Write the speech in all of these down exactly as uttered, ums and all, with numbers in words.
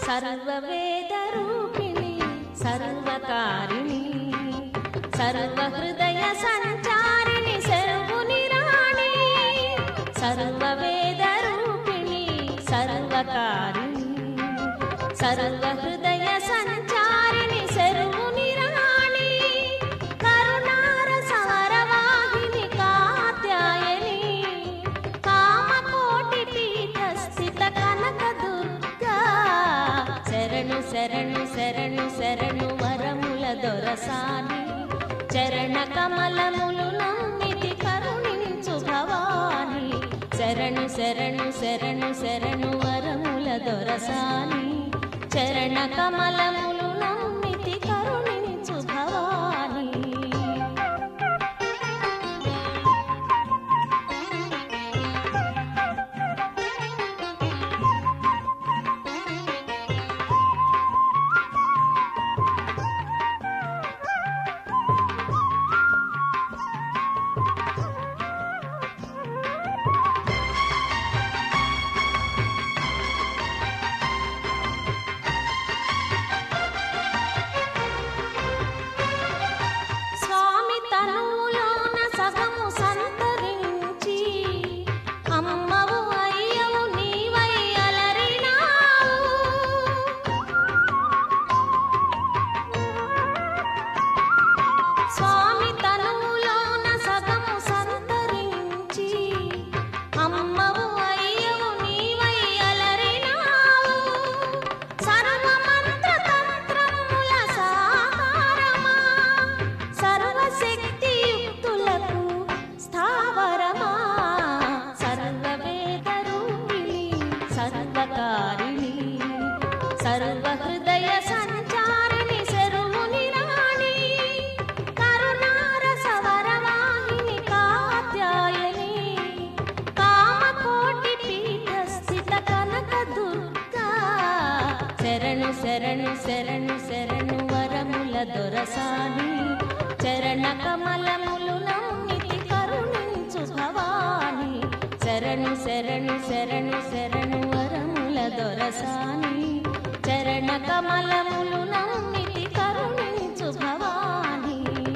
सर्ववेदरूपिणी सर्वकारिणी सर्वहृदय संचारिणी सर्वुनि राणी सर्ववेदरूपिणी सर्वकारिणी सर्वहृदय संचारिणी सर्वुनि राणी करुणारसवरवाहिनी कात्यायनी कामकोटि पीठस्थित कनकदुर्गा शरणु शरणु शरणु शरणु वरमुल दोरसानि चरण कमलमुलु नम्मिति करुणिंचु भवानी शरणु शरणु शरणु शरणु वरमुल दोरसानि चरण कमलमुलु नम्मिति करुणिंचु भवानी सर्वहृदय संचारिणी सर्वुनि राणी करुणारसवरवाहिनी कात्यायनी कामकोटि पीठस्थित कनकदुर्गा शरणु शरणु शरणु शरणु वरमुल दोरसानि चरण कमलमुलु नम्मिति करुणिंचु भवानी शरणु शरणु शरणु शरणु वरमुल दोरसानि चरण कमलमुलु नम्मिति करुणिंचु भवानी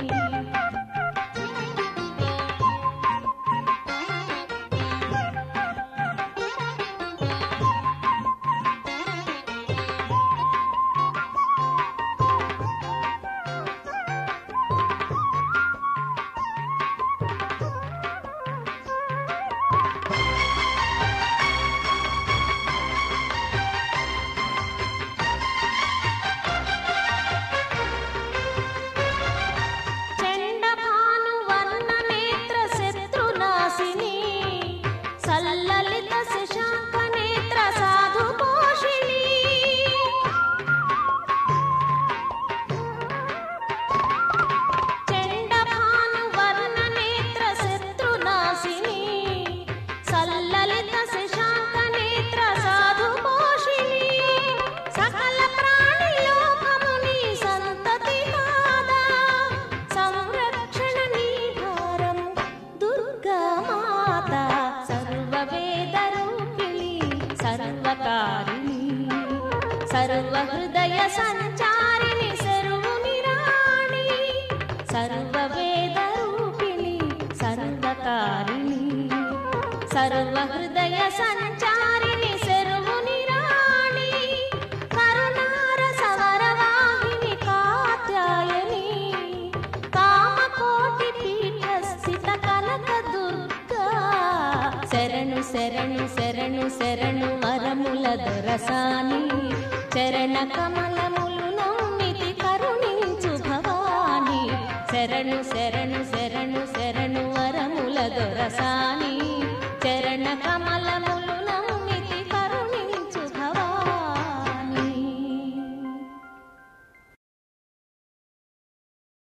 सर्वकारिणी सर्वहृदय संचारिणी सर्वुनि राणी सर्ववेदरूपिणी सर्वकारिणी सर्वहृदय संचारिणी सर्वुनि राणी करुणारसवरवाहिनी कात्यायनी कामकोटि पीठस्थित कनकदुर्गा शरणु शरणु शरणु शरणु वरमुल दोरसानि चरण कमलमुलु नम्मिति करुणिंचु भवानी शरणु शरणु शरणु शरणु वरमुल दोरसानि चरण कमलमुलु